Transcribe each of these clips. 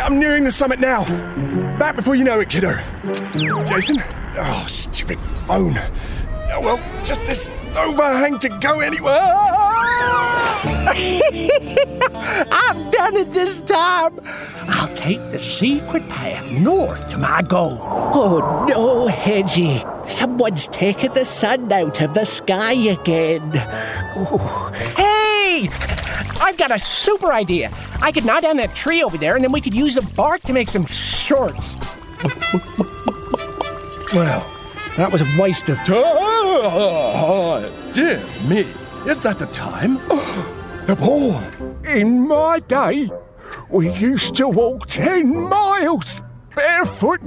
I'm nearing the summit now. Back before you know it, kiddo. Jason? Oh, stupid phone. Oh, well, just this overhang to go anywhere. I've done it this time. I'll take the secret path north to my goal. Oh no, Hedgie. Someone's taken the sun out of the sky again. Ooh. Hey! I've got a super idea. I could knock down that tree over there, and then we could use the bark to make some shorts. Well, that was a waste of time. Dear me. Is that the time? The ball. In my day, we used to walk 10 miles barefoot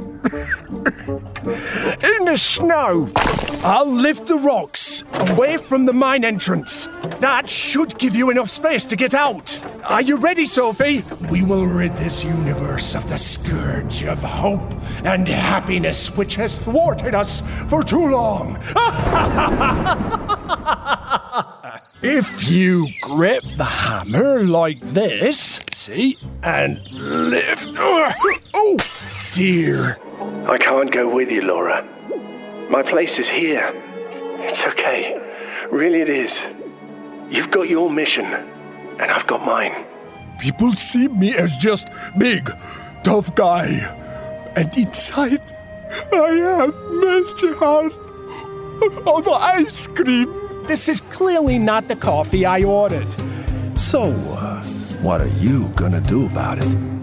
in the snow. I'll lift the rocks away from the mine entrance. That should give you enough space to get out. Are you ready, Sophie? We will rid this universe of the scourge of hope and happiness which has thwarted us for too long. If you grip the hammer like this, see, and lift. Oh, dear. I can't go with you, Laura. My place is here. It's okay. Really it is. You've got your mission, and I've got mine. People see me as just big, tough guy. And inside, I have melted heart of ice cream. This is clearly not the coffee I ordered. So, what are you gonna do about it?